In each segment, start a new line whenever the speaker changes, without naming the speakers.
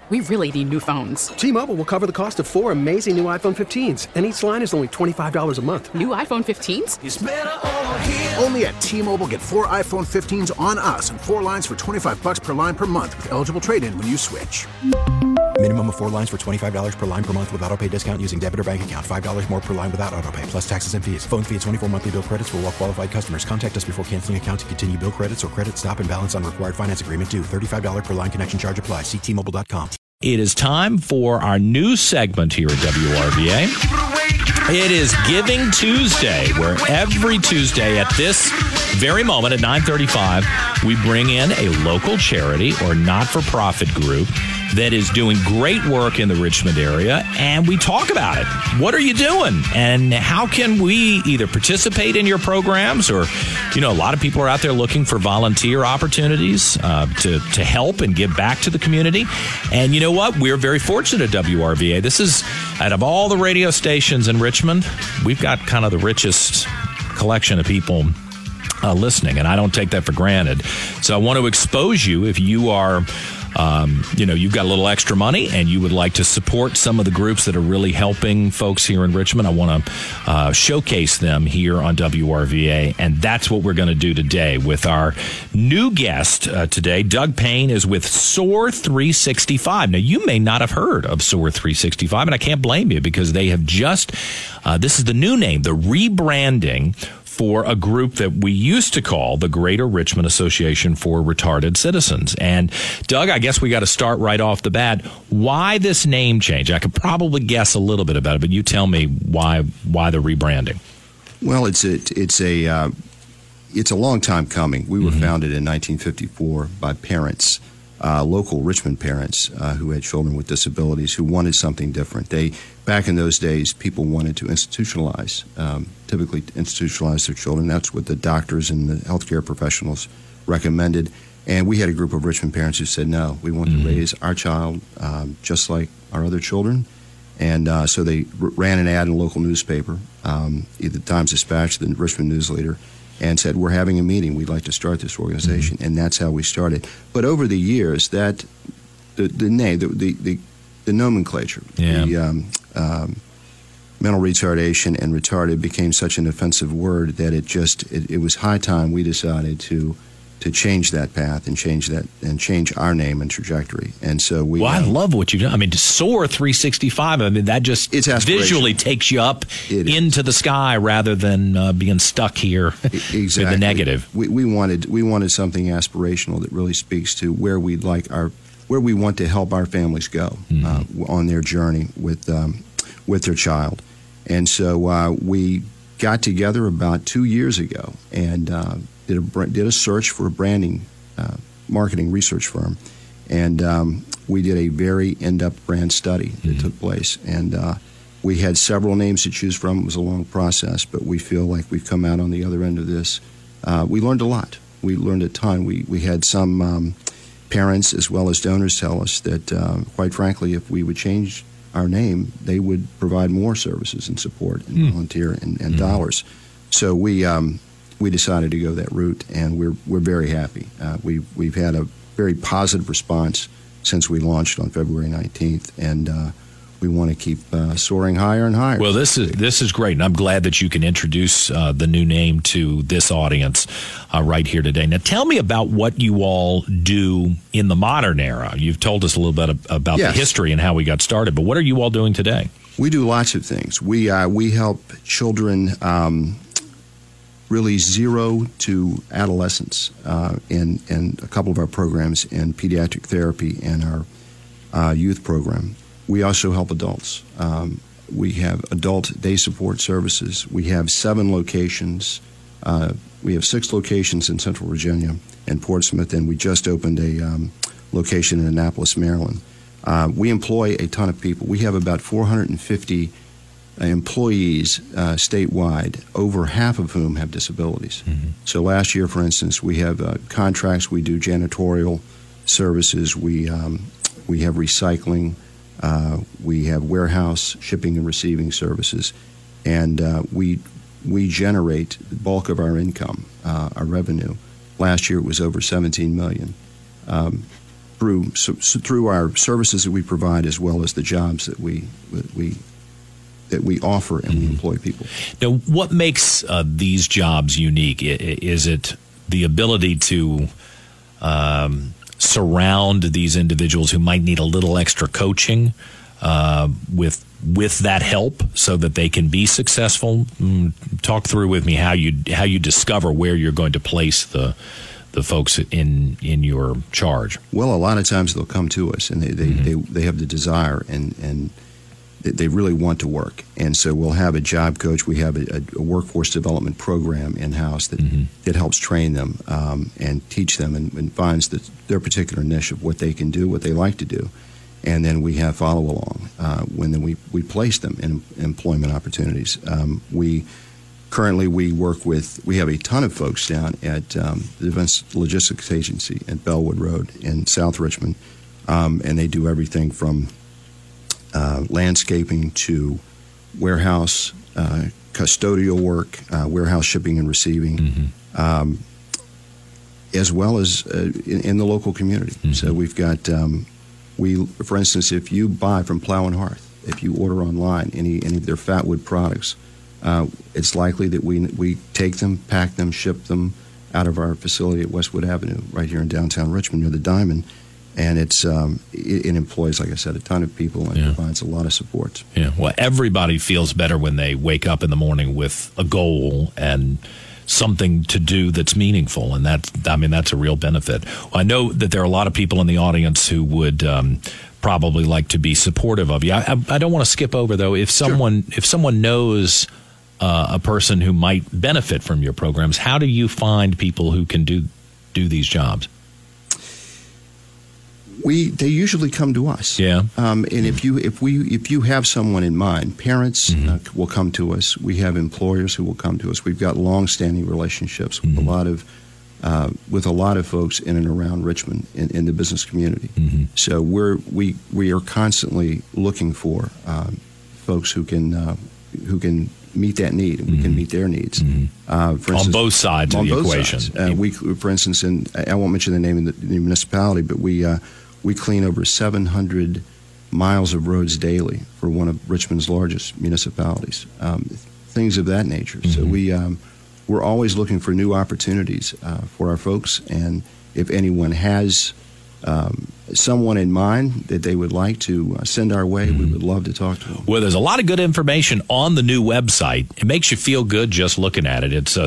We really need new phones.
T-Mobile will cover the cost of 4 amazing new iPhone 15s, and each line is only $25 a month.
New iPhone 15s?
It's better over here.
Only at T-Mobile, get 4 iPhone 15s on us and 4 lines for $25 per line per month with eligible trade-in when you switch.
Minimum of 4 lines for $25 per line per month with autopay discount using debit or bank account. $5 more per line without autopay, plus taxes and fees. Phone fee at 24 monthly bill credits for well-qualified customers. Contact us before canceling account to continue bill credits or credit stop and balance on required finance agreement due. $35 per line connection charge applies. See T-Mobile.com.
It is time for our new segment here at WRVA. It is Giving Tuesday, where every Tuesday at this very moment at 9:35, we bring in a local charity or not-for-profit group that is doing great work in the Richmond area, and we talk about it. What are you doing? And how can we either participate in your programs or, a lot of people are out there looking for volunteer opportunities to help and give back to the community. And you know what? We're very fortunate at WRVA. This is, out of all the radio stations in Richmond, we've got kind of the richest collection of people listening, and I don't take that for granted. So I want to expose you if you are... you've got a little extra money and you would like to support some of the groups that are really helping folks here in Richmond. I want to showcase them here on WRVA, and that's what we're going to do today with our new guest today. Doug Payne is with SOAR 365. Now, you may not have heard of SOAR 365, and I can't blame you because they have just, this is the new name, the rebranding for a group that we used to call the Greater Richmond Association for Retarded Citizens. And Doug, I guess we got to start right off the bat. Why this name change? I could probably guess a little bit about it, but you tell me why the rebranding.
Well, it's a long time coming. We were founded in 1954 by parents, local Richmond parents who had children with disabilities who wanted something different. Back in those days, people wanted to typically institutionalize their children. That's what the doctors and the healthcare professionals recommended. And we had a group of Richmond parents who said, no, we want to raise our child just like our other children. And so they ran an ad in a local newspaper, either the Times-Dispatch, the Richmond News Leader, and said, we're having a meeting. We'd like to start this organization. And that's how we started. But over the years, the name, the nomenclature, mental retardation and retarded became such an offensive word that it was high time we decided to change that path and change our name and trajectory. And so we... Well,
I love what you've done. I mean, SOAR 365, I mean, that just visually takes you up into the sky rather than being stuck here
exactly.
in the negative.
We wanted something aspirational that really speaks to where we want to help our families go on their journey with their child. And so we got together about 2 years ago and did a search for a branding marketing research firm. And we did a very in-depth brand study that took place. And we had several names to choose from. It was a long process, but we feel like we've come out on the other end of this. We learned a lot. We learned a ton. We had some parents as well as donors tell us that, quite frankly, if we would change our name, they would provide more services and support and volunteer and dollars. So we decided to go that route, and we're very happy. We've had a very positive response since we launched on February 19th, and we want to keep soaring higher and higher.
Well, this is great, and I'm glad that you can introduce the new name to this audience right here today. Now, tell me about what you all do in the modern era. You've told us a little bit about the history and how we got started, but what are you all doing today?
We do lots of things. We help children really 0 to adolescence in a couple of our programs in pediatric therapy and our youth program. We also help adults. We have adult day support services. We have 7 locations. We have 6 locations in Central Virginia and Portsmouth, and we just opened a location in Annapolis, Maryland. We employ a ton of people. We have about 450 employees statewide, over half of whom have disabilities. So last year, for instance, we have contracts. We do janitorial services. We have recycling. We have warehouse shipping and receiving services, and we generate the bulk of our income, our revenue. Last year it was over $17 million. through our services that we provide, as well as the jobs that we offer and we employ people.
Now, what makes these jobs unique? Is it the ability to surround these individuals who might need a little extra coaching with that help so that they can be successful? Talk through with me how you discover where you're going to place the folks in your charge.
Well, a lot of times they'll come to us and they have the desire and they really want to work. And so we'll have a job coach. We have a workforce development program in-house that helps train them and teach them and finds their particular niche of what they can do, what they like to do. And then we have follow-along when we place them in employment opportunities. We have a ton of folks down at the Defense Logistics Agency at Bellwood Road in South Richmond, and they do everything from landscaping to warehouse custodial work, warehouse shipping and receiving, as well as in the local community. So we've got for instance, if you buy from Plow and Hearth, if you order online any of their Fatwood products, it's likely that we take them, pack them, ship them out of our facility at Westwood Avenue, right here in downtown Richmond near the Diamond. And it employs, like I said, a ton of people and provides a lot of support.
Yeah, well, everybody feels better when they wake up in the morning with a goal and something to do that's meaningful, and that's a real benefit. Well, I know that there are a lot of people in the audience who would probably like to be supportive of you. I don't want to skip over, though, if someone knows a person who might benefit from your programs, how do you find people who can do these jobs?
They usually come to us. Yeah. And if you have someone in mind, parents will come to us. We have employers who will come to us. We've got long-standing relationships with a lot of folks in and around Richmond in the business community. So we are constantly looking for folks who can meet that need, and we can meet their needs. For instance,
on both sides of the equation.
For instance, I won't mention the name of the municipality, but we clean over 700 miles of roads daily for one of Richmond's largest municipalities, things of that nature. So we're always looking for new opportunities for our folks, and if anyone has someone in mind that they would like to send our way, we would love to talk to them.
Well, there's a lot of good information on the new website. It makes you feel good just looking at it. It's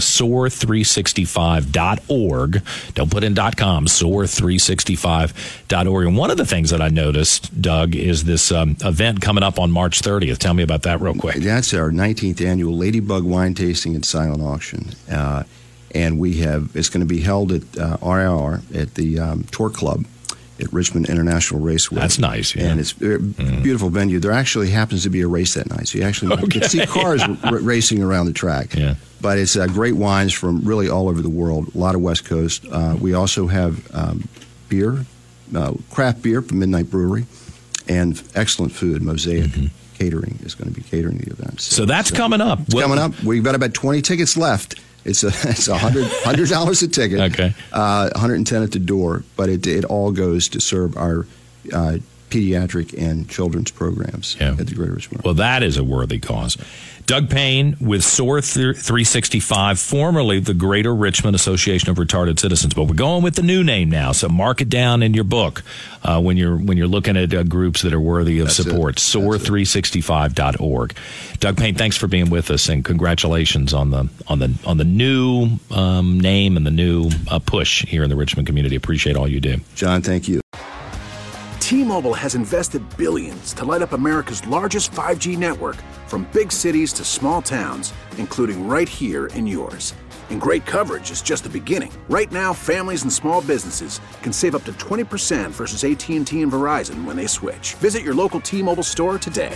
SOAR365.org. Don't put in .com, SOAR365.org. And one of the things that I noticed, Doug, is this event coming up on March 30th. Tell me about that real quick.
That's our 19th annual Ladybug Wine Tasting and Silent Auction. And it's going to be held at RIR at the Torque Club at Richmond International Raceway.
That's nice, yeah.
And it's a beautiful venue. There actually happens to be a race that night, so you actually can see cars racing around the track. Yeah. But it's great wines from really all over the world, a lot of West Coast. We also have beer, craft beer from Midnight Brewery, and excellent food. Mosaic Catering is going to be catering the event.
So that's coming up.
It's coming up. We've got about 20 tickets left. It's $100 a ticket, okay. $110 at the door, but it all goes to serve our pediatric and children's programs at the Greater Richmond.
Well, that is a worthy cause. Doug Payne with SOAR 365, formerly the Greater Richmond Association of Retarded Citizens, but we're going with the new name now. So mark it down in your book when you're looking at groups that are worthy of support. SOAR365.org. Doug Payne, thanks for being with us, and congratulations on the new name and the new push here in the Richmond community. Appreciate all you do,
John. Thank you.
T-Mobile has invested billions to light up America's largest 5G network, from big cities to small towns, including right here in yours. And great coverage is just the beginning. Right now, families and small businesses can save up to 20% versus AT&T and Verizon when they switch. Visit your local T-Mobile store today.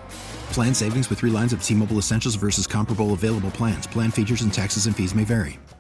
Plan savings with 3 lines of T-Mobile Essentials versus comparable available plans. Plan features and taxes and fees may vary.